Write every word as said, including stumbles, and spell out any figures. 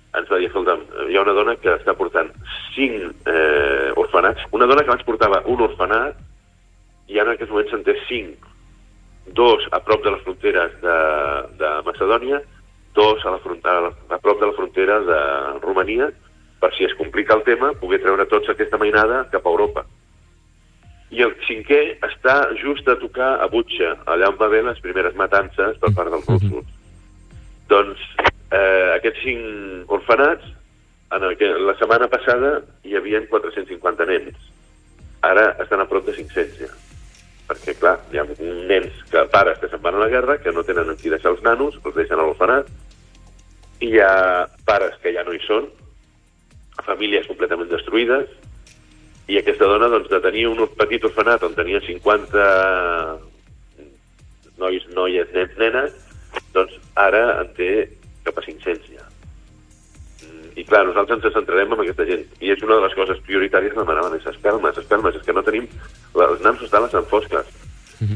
ens va dir, escolta, hi ha una dona que està portant cinc eh, orfenats, una dona que abans portava un orfenat i ara en aquests moments en té cinc, dos a prop de les fronteres de, de Macedònia, dos a, la frontera, a prop de la frontera de Romania, per si es complica el tema, poder treure tots aquesta mainada cap a Europa. I el cinquè està just a tocar a Butxa, allà on va haver les primeres matances per part dels russos. Doncs eh, aquests cinc orfenats, en el que, la setmana passada hi havia quatre-cents cinquanta nens. Ara estan a prop de cinc-cents ja. Perquè, clar, hi ha nens, que pares que se'n van a la guerra, que no tenen en qui deixar els nanos, els deixen a l'orfenat, i hi ha pares que ja no hi són, famílies completament destruïdes, i aquesta dona, doncs, de tenir un petit orfenat on tenia cinquanta nois, noies, nens, nenes, doncs ara en té cap a cinc-cents ja. I clar, nosaltres ens centrarem en aquesta gent. I és una de les coses prioritàries que demanaven, és espelmes, espelmes, és que no tenim... Els nanos estan a les fosques.